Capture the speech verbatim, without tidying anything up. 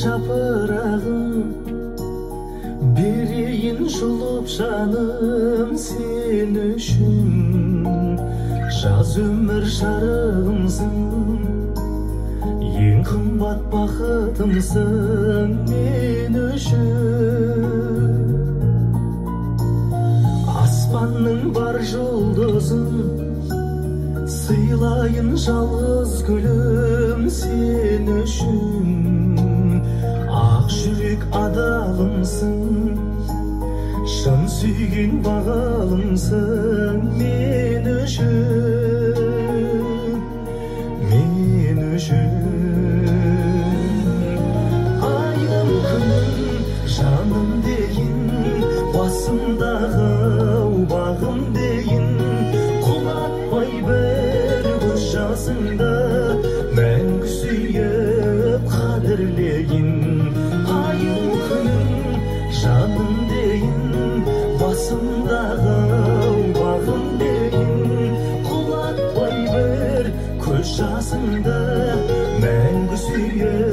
жапырағым, берейін жұлып жаным сен үшін. Жаз өмір жарығымсың, ең қымбат бақытымсың мен үшін. Аспанның бар жұлдызын сыйлайын жалғыз гүлім сен үшін. Ақ жүрек адалымсың, шын сүйген бағалымсың мен үшін, мен үшін. Айым күнім жаным дейін, басымдағы бағым дейін, құлатпай бір көз жасыңды мәңгі сүйіп қадірлейін. Айым күнім жаным дейін, басымдағы бағым дейін, құлатпай бір көз жасыңды мәңгі сүйіп